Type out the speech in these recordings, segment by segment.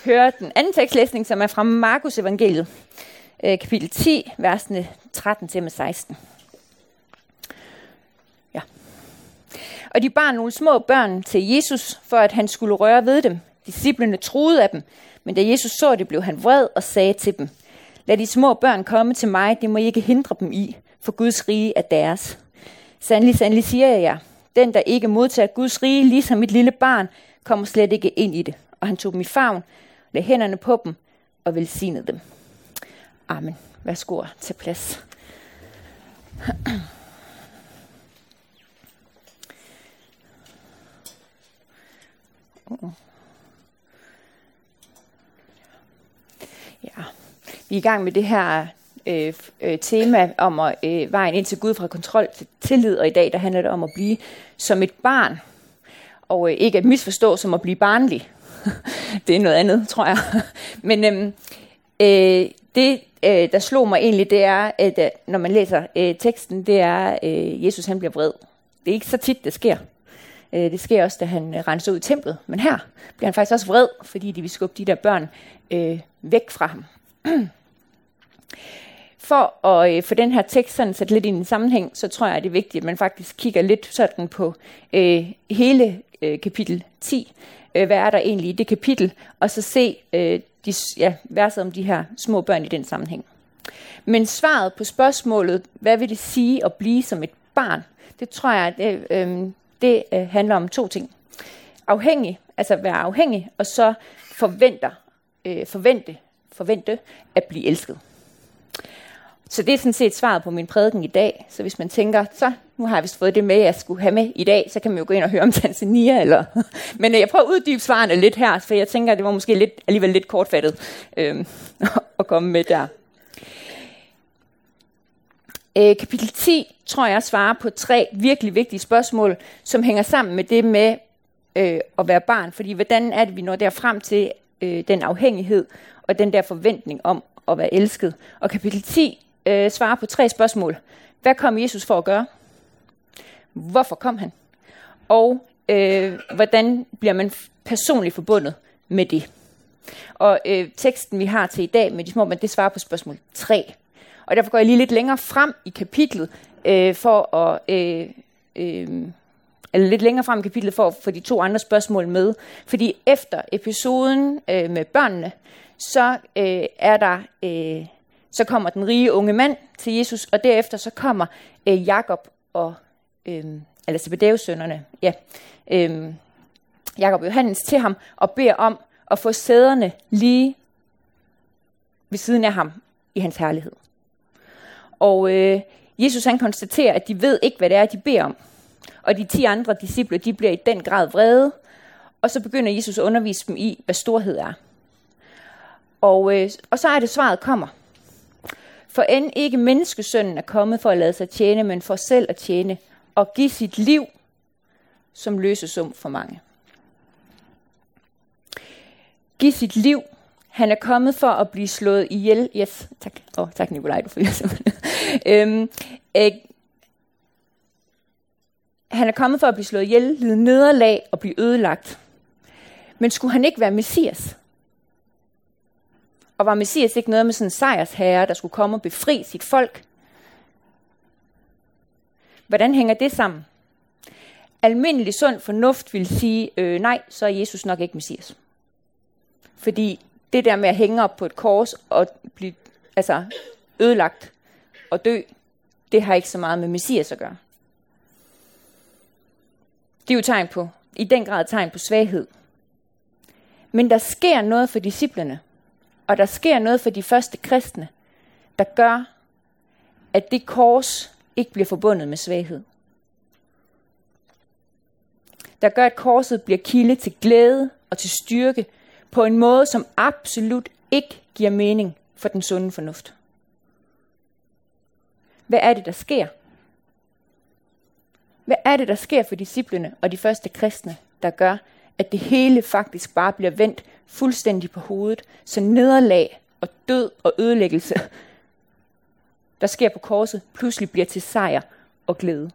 høre den anden tekstlæsning, som er fra Markus evangeliet, kapitel 10, versene 13-16. Ja. Og de bar nogle små børn til Jesus, for at han skulle røre ved dem. Disciplene troede af dem, men da Jesus så det, blev han vred og sagde til dem: Lad de små børn komme til mig, det må I ikke hindre dem i, for Guds rige er deres. Sandelig, sandelig siger jeg jer, den der ikke modtager Guds rige, ligesom et lille barn, kommer slet ikke ind i det. Og han tog dem i favn, lagde hænderne på dem og velsignede dem. Amen. Værsgo at tage plads. Ja, vi er i gang med det her tema om vejen ind til Gud fra kontrol til tillid, og i dag der handler det om at blive som et barn, og ikke at misforstå som at blive barnlig. Det er noget andet, tror jeg. Men det, der slog mig egentlig, det er, at når man læser teksten, det er, at Jesus han bliver vred. Det er ikke så tit, det sker. Det sker også, da han renser ud i templet. Men her bliver han faktisk også vred, fordi de vil skubbe de der børn væk fra ham. For at få den her tekst sådan sat lidt i en sammenhæng, så tror jeg, det er vigtigt, at man faktisk kigger lidt sådan på hele kapitel 10. Hvad er der egentlig i det kapitel? Og så se verset om de her små børn i den sammenhæng. Men svaret på spørgsmålet, hvad vil det sige at blive som et barn? Det tror jeg, det handler om to ting. Afhængig, altså være afhængig, og så forvente at blive elsket. Så det er sådan set svaret på min prædiken i dag. Så hvis man tænker, så nu har jeg vist fået det med, jeg skulle have med i dag, så kan man jo gå ind og høre om Tanzania. Men jeg prøver at uddybe svarene lidt her, for jeg tænker, det var måske alligevel lidt kortfattet at komme med der. Kapitel 10, tror jeg, svarer på 3 virkelig vigtige spørgsmål, som hænger sammen med det med at være barn. Fordi hvordan er det, vi når derfrem til den afhængighed og den der forventning om at være elsket. Og kapitel 10 svarer på 3 spørgsmål. Hvad kom Jesus for at gøre? Hvorfor kom han? Og hvordan bliver man personligt forbundet med det? Og teksten, vi har til i dag med de små, men det svarer på spørgsmål 3. Og derfor går jeg lige lidt længere frem i kapitlet, for at få de 2 andre spørgsmål med. Fordi efter episoden med børnene, så kommer den rige unge mand til Jesus, og derefter så kommer Jakob og Zebedeus sønnerne, Jakob og Johannes til ham og beder om at få sæderne lige ved siden af ham i hans herlighed. Og Jesus han konstaterer, at de ved ikke, hvad det er, de beder om. Og de 10 andre disciple, de bliver i den grad vrede, og så begynder Jesus at undervise dem i, hvad storhed er. Og så er det, svaret kommer. For end ikke menneskesønnen er kommet for at lade sig tjene, men for selv at tjene og give sit liv som løsesum for mange. Giv sit liv. Han er kommet for at blive slået ihjel. Yes, tak. Tak Nikolaj, du følger simpelthen. Han er kommet for at blive slået ihjel, lide nederlag og blive ødelagt. Men skulle han ikke være Messias? Og var Messias ikke noget med sådan en sejrsherre, der skulle komme og befri sit folk? Hvordan hænger det sammen? Almindelig sund fornuft vil sige, nej, så er Jesus nok ikke Messias. Fordi det der med at hænge op på et kors og blive ødelagt og dø, det har ikke så meget med Messias at gøre. Det er jo i den grad tegn på svaghed. Men der sker noget for disciplene, og der sker noget for de første kristne, der gør, at det kors ikke bliver forbundet med svaghed. Der gør, at korset bliver kilde til glæde og til styrke på en måde, som absolut ikke giver mening for den sunde fornuft. Hvad er det, der sker? Hvad er det, der sker for disciplene og de første kristne, der gør, at det hele faktisk bare bliver vendt fuldstændig på hovedet, så nederlag og død og ødelæggelse, der sker på korset, pludselig bliver til sejr og glæde?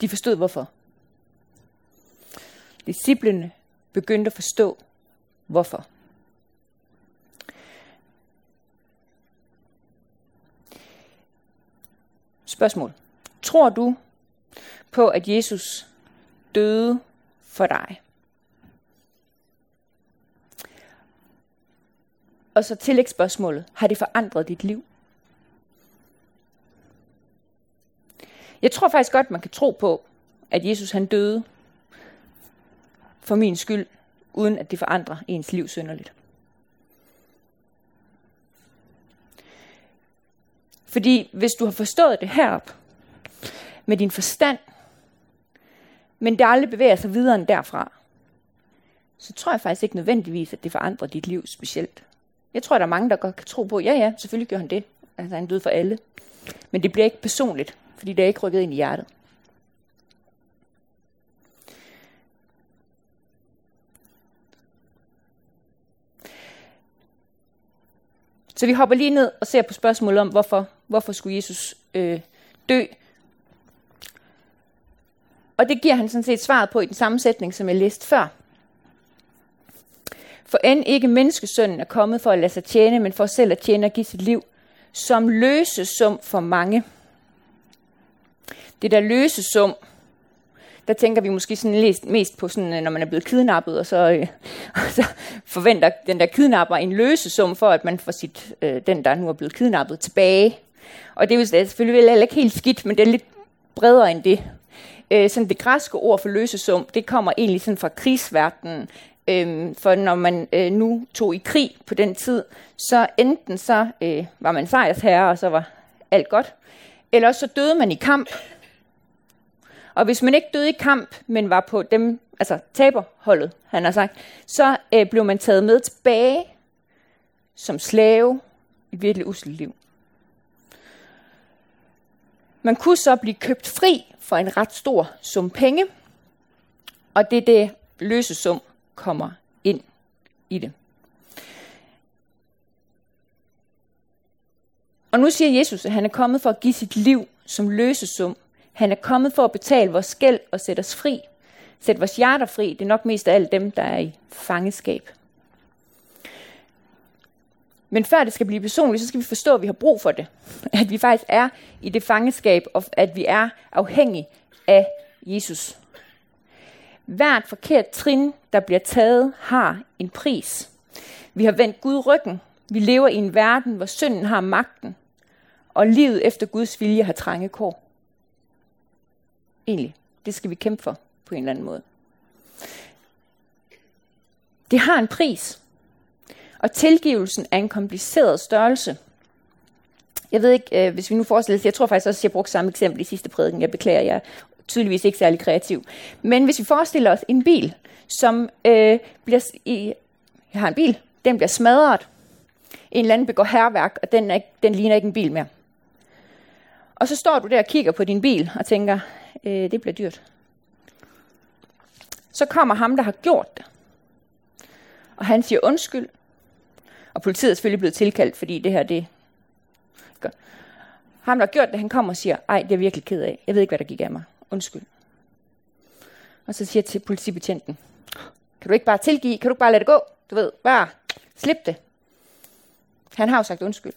De forstod hvorfor. Disciplene begyndte at forstå hvorfor. Spørgsmål. Tror du på, at Jesus døde for dig? Og så tillægsspørgsmålet. Har det forandret dit liv? Jeg tror faktisk godt, man kan tro på, at Jesus han døde for min skyld, uden at det forandrer ens liv synderligt. Fordi hvis du har forstået det herop med din forstand, men det aldrig bevæger sig videre end derfra, så tror jeg faktisk ikke nødvendigvis, at det forandrer dit liv specielt. Jeg tror, der er mange, der godt kan tro på, ja, selvfølgelig gør han det. Altså han døde for alle. Men det bliver ikke personligt, fordi det er ikke rykket ind i hjertet. Så vi hopper lige ned og ser på spørgsmålet om, hvorfor skulle Jesus dø. Og det giver han sådan set svaret på i den samme sætning, som jeg læste før. For end ikke menneskesønnen er kommet for at lade sig tjene, men for selv at tjene og give sit liv som løsesum for mange. Det der løsesum, der tænker vi måske sådan mest på, sådan, når man er blevet kidnappet, og så forventer den der kidnapper en løsesum for, at man får den, der nu er blevet kidnappet, tilbage. Og det er jo selvfølgelig heller ikke helt skidt, men det er lidt bredere end det. Sådan det græske ord for løsesum, det kommer egentlig sådan fra krigsverdenen. For når man nu tog i krig på den tid, så enten så var man sejrsherre, og så var alt godt, eller så døde man i kamp. Og hvis man ikke døde i kamp, men var på dem, altså taberholdet, han har sagt, så blev man taget med tilbage som slave i virkelig usselt liv. Man kunne så blive købt fri for en ret stor sum penge, og det er det løsesum kommer ind i det. Og nu siger Jesus, at han er kommet for at give sit liv som løsesum. Han er kommet for at betale vores gæld og sætte os fri. Sætte vores hjerter fri. Det er nok mest af alle dem, der er i fangeskab. Men før det skal blive personligt, så skal vi forstå, at vi har brug for det. At vi faktisk er i det fangeskab, og at vi er afhængige af Jesus. Hvert forkert trin, der bliver taget, har en pris. Vi har vendt Gud ryggen. Vi lever i en verden, hvor synden har magten, og livet efter Guds vilje har trange kår. Egentlig, det skal vi kæmpe for på en eller anden måde. Det har en pris, og tilgivelsen er en kompliceret størrelse. Jeg ved ikke, hvis vi nu forestiller os, jeg tror faktisk også, at jeg brugte samme eksempel i sidste prædiken. Jeg beklager, jeg er tydeligvis ikke særlig kreativ. Men hvis vi forestiller os en bil, som jeg har en bil, den bliver smadret. En eller anden begår hærværk, og den ligner ikke en bil mere. Og så står du der og kigger på din bil og tænker, det bliver dyrt. Så kommer ham, der har gjort det. Og han siger undskyld. Og politiet er selvfølgelig blevet tilkaldt, fordi det her, det gør. Ham, der har gjort det, han kommer og siger, ej, det er jeg virkelig ked af. Jeg ved ikke, hvad der gik af mig. Undskyld. Og så siger jeg til politibetjenten, kan du ikke bare tilgive? Kan du ikke bare lade det gå? Du ved, bare slip det. Han har jo sagt undskyld.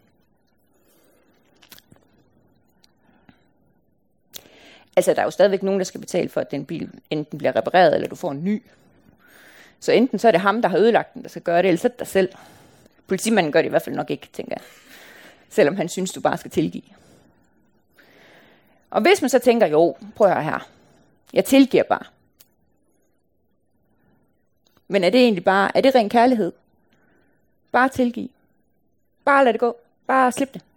Altså, der er jo stadigvæk nogen, der skal betale for, at den bil enten bliver repareret, eller du får en ny. Så enten så er det ham, der har ødelagt den, der skal gøre det, eller så er det dig selv. Politimanden gør det i hvert fald nok ikke, tænker jeg. Selvom han synes, du bare skal tilgive. Og hvis man så tænker, jo, prøv at høre her. Jeg tilgiver bare. Men er det egentlig bare, er det ren kærlighed? Bare tilgive. Bare lad det gå. Bare slip det.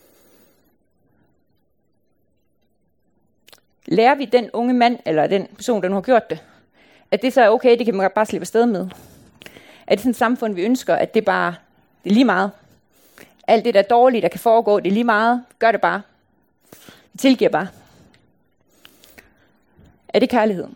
Lærer vi den unge mand, eller den person, der nu har gjort det, at det så er okay, det kan man bare slippe afsted med? Er det sådan et samfund, vi ønsker, at det er lige meget? Alt det, der er dårligt, der kan foregå, det er lige meget. Gør det bare. Vi tilgiver bare. Er det kærlighed?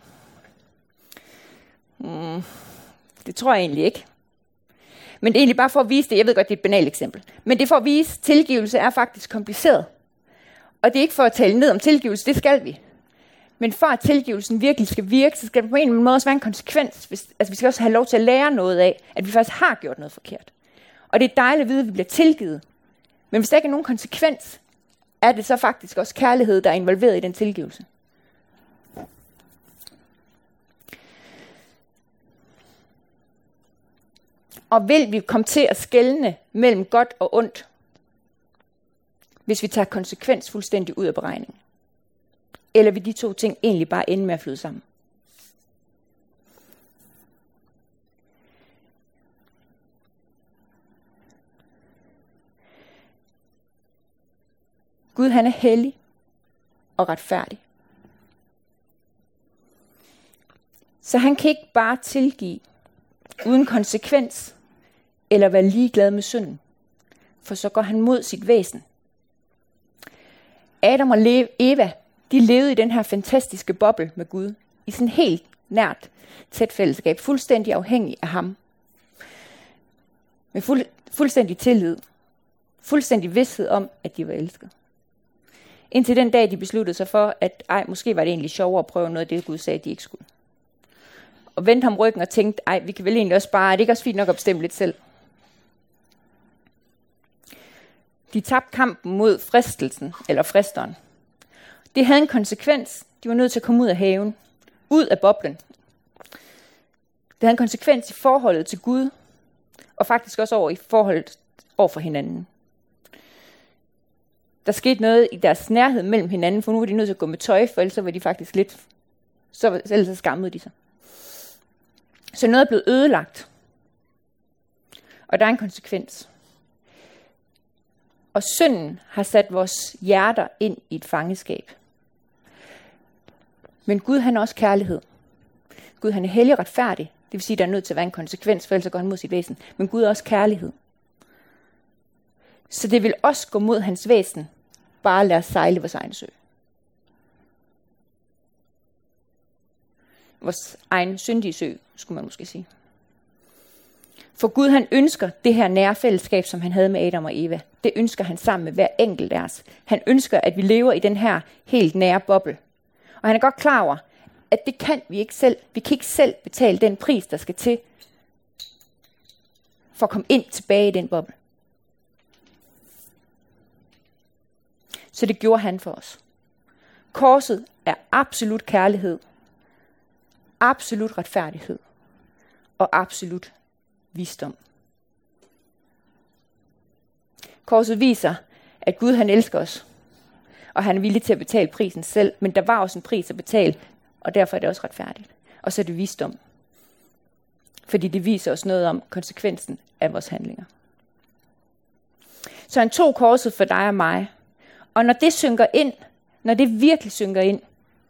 Det tror jeg egentlig ikke. Men det er egentlig bare for at vise det. Jeg ved godt, det er et banalt eksempel. Men det er for at vise, at tilgivelse er faktisk kompliceret. Og det er ikke for at tale ned om tilgivelse, det skal vi. Men for at tilgivelsen virkelig skal virke, så skal der på en eller anden måde også være en konsekvens. Vi skal også have lov til at lære noget af, at vi faktisk har gjort noget forkert. Og det er dejligt at vide, at vi bliver tilgivet. Men hvis der ikke er nogen konsekvens, er det så faktisk også kærlighed, der er involveret i den tilgivelse. Og vil vi komme til at skelne mellem godt og ondt, hvis vi tager konsekvens fuldstændig ud af beregningen? Eller vil de to ting egentlig bare ende med at flyde sammen? Gud, han er hellig og retfærdig. Så han kan ikke bare tilgive uden konsekvens eller være ligeglad med synden, for så går han mod sit væsen. Adam og Eva, de levede i den her fantastiske boble med Gud, i sådan helt nært tæt fællesskab, fuldstændig afhængig af ham. Med fuldstændig tillid, fuldstændig vidsthed om, at de var elsket. Indtil den dag, de besluttede sig for, at måske var det egentlig sjovere at prøve noget af det, Gud sagde, at de ikke skulle. Og vendte ham ryggen og tænkte, vi kan vel egentlig også bare, er det ikke også fint nok at bestemme lidt selv? De tabte kampen mod fristelsen, eller fristeren. Det havde en konsekvens. De var nødt til at komme ud af haven, ud af boblen. Det havde en konsekvens i forholdet til Gud, og faktisk også i forholdet over for hinanden. Der skete noget i deres nærhed mellem hinanden, for nu var de nødt til at gå med tøj, for ellers var de faktisk ellers skammede de sig. Så noget er blevet ødelagt. Og der er en konsekvens. Og synden har sat vores hjerter ind i et fangeskab. Men Gud, han er også kærlighed. Gud, han er hellig og retfærdig. Det vil sige, at der er nødt til at være en konsekvens, for ellers går han mod sit væsen. Men Gud er også kærlighed. Så det vil også gå mod hans væsen, bare lade os sejle vores egen sø. Vores egen syndige sø, skulle man måske sige. For Gud, han ønsker det her nære fællesskab, som han havde med Adam og Eva. Det ønsker han sammen med hver enkelt af os. Han ønsker, at vi lever i den her helt nære boble. Og han er godt klar over, at det kan vi ikke selv. Vi kan ikke selv betale den pris, der skal til, for at komme ind tilbage i den boble. Så det gjorde han for os. Korset er absolut kærlighed, absolut retfærdighed og absolut visdom. Korset viser, at Gud, han elsker os, og han er villig til at betale prisen selv, men der var også en pris at betale, og derfor er det også retfærdigt. Og så er det visdom, fordi det viser os noget om konsekvensen af vores handlinger. Så han tog korset for dig og mig, og når det synker ind, når det virkelig synker ind,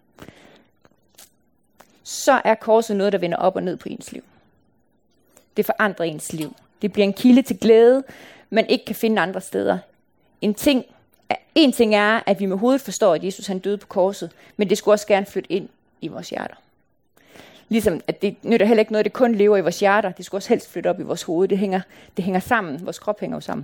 så er korset noget, der vender op og ned på ens liv. Det forandrer ens liv. Det bliver en kilde til glæde, man ikke kan finde andre steder. En ting er, at vi med hovedet forstår, at Jesus han døde på korset, men det skulle også gerne flytte ind i vores hjerter. Ligesom at det nytter heller ikke noget, det kun lever i vores hjerter. Det skulle også helst flytte op i vores hoved. Det hænger sammen. Vores krop hænger jo sammen.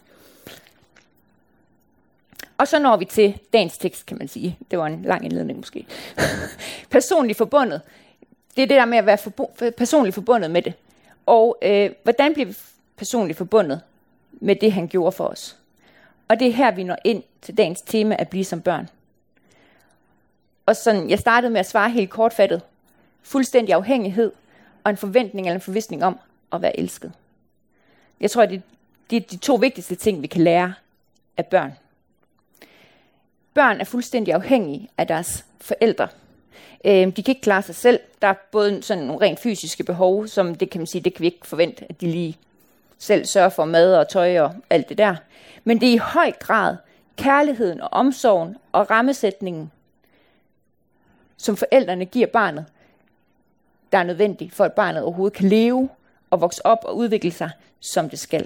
Og så når vi til dagens tekst, kan man sige. Det var en lang indledning måske. Personligt forbundet. Det er det der med at være personligt forbundet med det. Og hvordan bliver vi personligt forbundet med det, han gjorde for os? Og det er her, vi når ind til dagens tema at blive som børn. Og sådan, jeg startede med at svare helt kortfattet. Fuldstændig afhængighed og en forventning eller en forvisning om at være elsket. Jeg tror, det er de to vigtigste ting, vi kan lære af børn. Børn er fuldstændig afhængige af deres forældre. De kan ikke klare sig selv. Der er både sådan nogle rent fysiske behov, som det kan man sige, det kan vi ikke forvente, at de lige selv sørger for mad og tøj og alt det der. Men det er i høj grad kærligheden og omsorgen og rammesætningen, som forældrene giver barnet, der er nødvendig for, at barnet overhovedet kan leve og vokse op og udvikle sig, som det skal.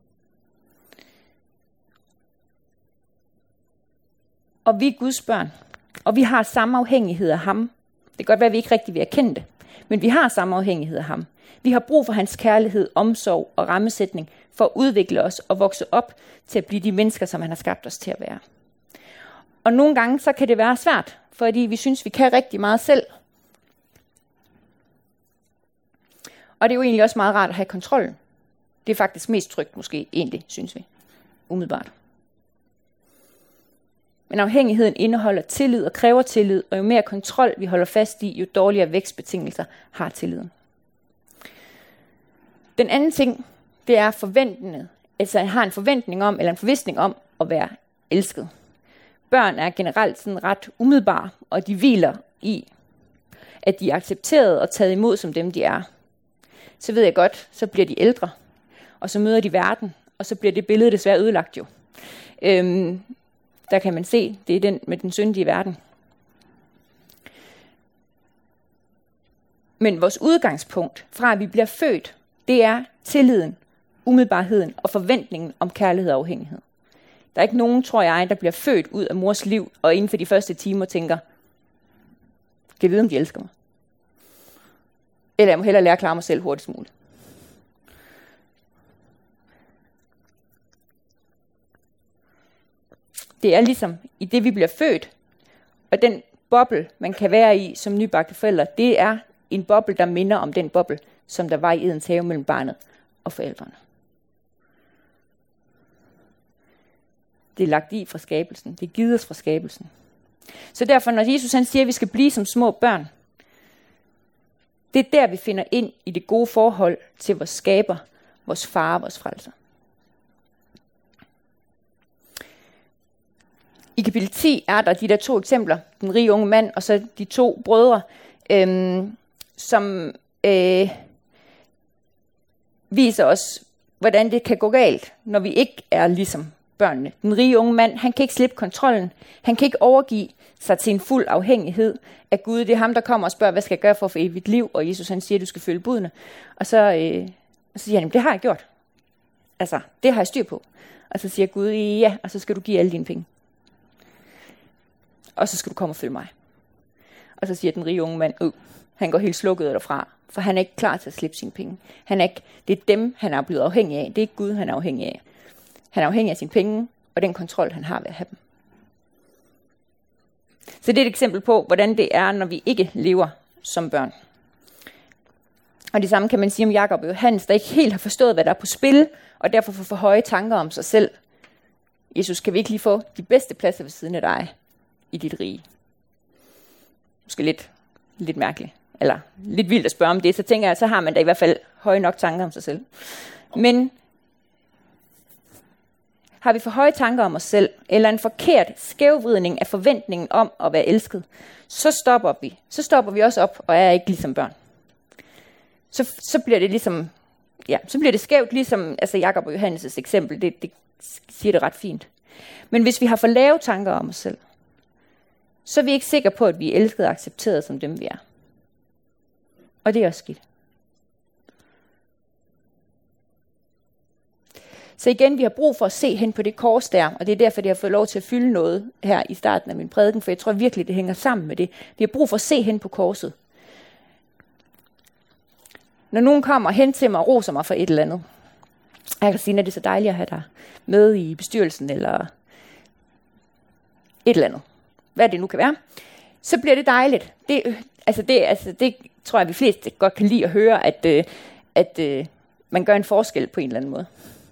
Og vi er Guds børn, og vi har samme afhængighed af ham. Det kan godt være, at vi ikke rigtig vil erkende det, men vi har samme afhængighed af ham. Vi har brug for hans kærlighed, omsorg og rammesætning for at udvikle os og vokse op til at blive de mennesker, som han har skabt os til at være. Og nogle gange så kan det være svært, fordi vi synes, vi kan rigtig meget selv. Og det er jo egentlig også meget rart at have kontrollen. Det er faktisk mest trygt måske egentlig, synes vi. Umiddelbart. Men afhængigheden indeholder tillid og kræver tillid, og jo mere kontrol vi holder fast i, jo dårligere vækstbetingelser har tilliden. Den anden ting, det er forventningen. Altså jeg har en forventning om, eller en forvisning om at være elsket. Børn er generelt sådan ret umiddelbare, og de hviler i, at de er accepteret og taget imod som dem, de er. Så ved jeg godt, så bliver de ældre, og så møder de verden, og så bliver det billede desværre ødelagt jo. Der kan man se, det er den med den syndige verden. Men vores udgangspunkt fra, at vi bliver født, det er tilliden, umiddelbarheden og forventningen om kærlighed og afhængighed. Der er ikke nogen, tror jeg, der bliver født ud af mors liv, og inden for de første timer tænker, kan jeg vide, om de elsker mig? Eller jeg må hellere lære at klare mig selv hurtigst muligt. Det er ligesom i det, vi bliver født, og den boble, man kan være i som nybagte forældre, det er en boble, der minder om den boble, som der var i Edens have mellem barnet og forældrene. Det er lagt i fra skabelsen. Det er givet os fra skabelsen. Så derfor, når Jesus han siger, at vi skal blive som små børn, det er der, vi finder ind i det gode forhold til vores skaber, vores far og vores frelser. I kapitel 10 er der de der 2 eksempler, den rige unge mand og så de 2 brødre, som viser os, hvordan det kan gå galt, når vi ikke er ligesom børnene. Den rige unge mand, han kan ikke slippe kontrollen. Han kan ikke overgive sig til en fuld afhængighed af Gud. Det er ham, der kommer og spørger, hvad skal jeg gøre for at få evigt liv? Og Jesus han siger, du skal følge budene. Og så siger han, det har jeg gjort. Altså, det har jeg styr på. Og så siger Gud, ja, og så skal du give alle dine penge. Og så skal du komme og følge mig. Og så siger den rige unge mand, han går helt slukket derfra, for han er ikke klar til at slippe sine penge. Det er dem, han er blevet afhængig af. Det er ikke Gud, han er afhængig af. Han er afhængig af sine penge, og den kontrol, han har ved at have dem. Så det er et eksempel på, hvordan det er, når vi ikke lever som børn. Og det samme kan man sige om Jakob og Johannes, der ikke helt har forstået, hvad der er på spil, og derfor får for høje tanker om sig selv. Jesus, kan vi ikke lige få de bedste pladser ved siden af dig i dit rige? Måske lidt mærkeligt, eller lidt vildt at spørge om det, så tænker jeg, så har man da i hvert fald høje nok tanker om sig selv. Men har vi for høje tanker om os selv, eller en forkert skævvridning af forventningen om at være elsket, så stopper vi. Så stopper vi også op og er ikke ligesom børn. Så bliver det ligesom, så bliver det skævt, ligesom altså Jakob og Johannes' eksempel, det siger det ret fint. Men hvis vi har for lave tanker om os selv, så er vi ikke sikre på, at vi er elsket og accepteret som dem, vi er. Og det er også skidt. Så igen, vi har brug for at se hen på det kors der, og det er derfor, jeg har fået lov til at fylde noget her i starten af min prædiken, for jeg tror virkelig, det hænger sammen med det. Vi har brug for at se hen på korset. Når nogen kommer hen til mig og roser mig for et eller andet, jeg kan sige, at det er så dejligt at have dig med i bestyrelsen, eller et eller andet, hvad det nu kan være, så bliver det dejligt. Det tror jeg, vi fleste godt kan lide at høre, at man gør en forskel på en eller anden måde.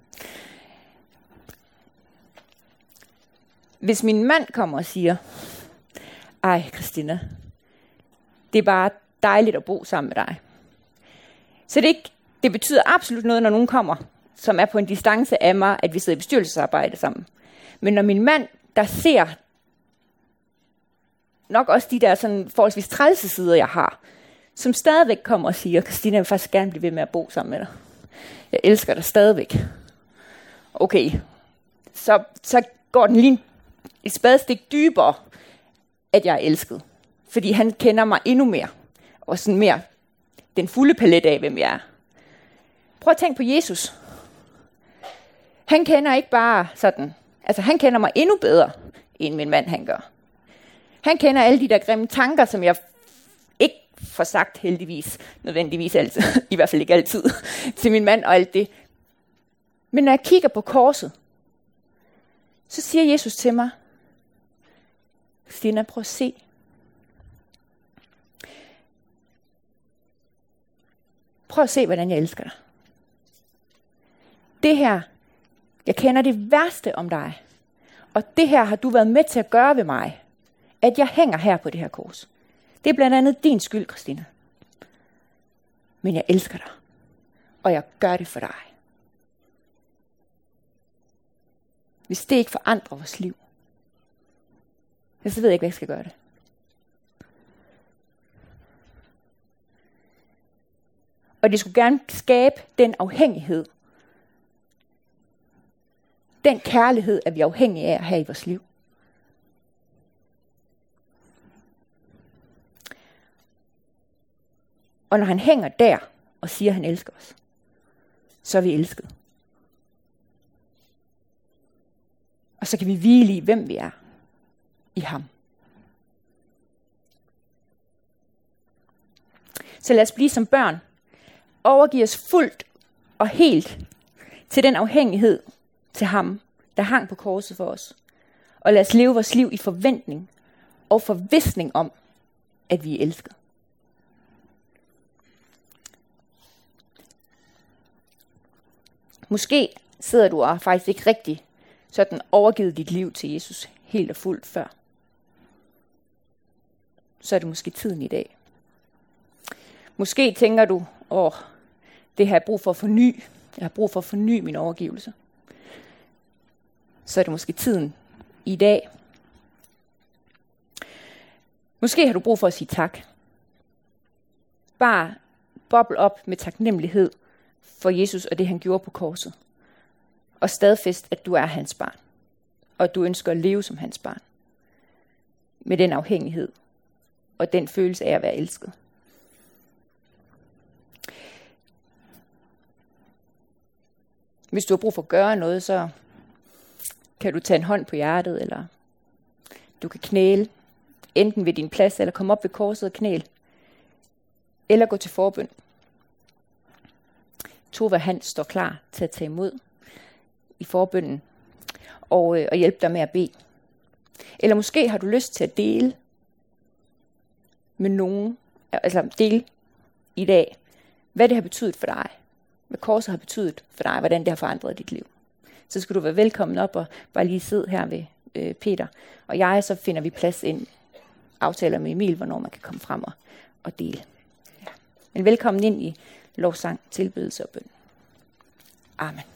Hvis min mand kommer og siger, ej Christina, det er bare dejligt at bo sammen med dig. Så det betyder absolut noget, når nogen kommer, som er på en distance af mig, at vi sidder i bestyrelsesarbejde sammen. Men når min mand, der ser nok også de der sådan forholdsvis trælse sider, jeg har, som stadigvæk kommer og siger, Christina, jeg vil faktisk gerne blive ved med at bo sammen med dig. Jeg elsker dig stadigvæk. Okay, så går den lige et spadestik dybere, at jeg er elsket. Fordi han kender mig endnu mere, og sådan mere den fulde palet af, hvem jeg er. Prøv at tænke på Jesus. Han kender ikke bare sådan, altså han kender mig endnu bedre, end min mand han gør. Han kender alle de der grimme tanker, som jeg ikke får sagt heldigvis, nødvendigvis altid, i hvert fald ikke altid, til min mand og alt det. Men når jeg kigger på korset, så siger Jesus til mig, Stina, prøv at se. Prøv at se, hvordan jeg elsker dig. Det her, jeg kender det værste om dig. Og det her har du været med til at gøre ved mig. At jeg hænger her på det her kors. Det er blandt andet din skyld, Christina. Men jeg elsker dig. Og jeg gør det for dig. Hvis det ikke forandrer vores liv, så ved jeg ikke, hvad jeg skal gøre det. Og det skulle gerne skabe den afhængighed. Den kærlighed, at vi er afhængige af at have i vores liv. Og når han hænger der og siger, at han elsker os, så er vi elsket. Og så kan vi hvile i, hvem vi er i ham. Så lad os blive som børn. Overgive os fuldt og helt til den afhængighed til ham, der hang på korset for os. Og lad os leve vores liv i forventning og forvisning om, at vi er elsket. Måske sidder du og faktisk ikke rigtig sådan overgivet dit liv til Jesus helt og fuldt før. Så er det måske tiden i dag. Måske tænker du, det har jeg brug for at forny. Jeg har brug for at forny min overgivelse. Så er det måske tiden i dag. Måske har du brug for at sige tak. Bare boble op med taknemmelighed for Jesus og det, han gjorde på korset. Og stadfæst, at du er hans barn. Og at du ønsker at leve som hans barn. Med den afhængighed og den følelse af at være elsket. Hvis du har brug for at gøre noget, så kan du tage en hånd på hjertet, eller du kan knæle, enten ved din plads, eller komme op ved korset og knæle, eller gå til forbøn. Tove han står klar til at tage imod i forbønnen, og hjælpe dig med at bede. Eller måske har du lyst til at dele med nogen, altså dele i dag, hvad det har betydet for dig. Hvad korset har betydet for dig, hvordan det har forandret dit liv. Så skal du være velkommen op og bare lige sidde her ved Peter. Og så finder vi plads ind, aftaler med Emil, hvornår man kan komme frem og dele. Ja. Men velkommen ind i lovsang, tilbedelse og bøn. Amen.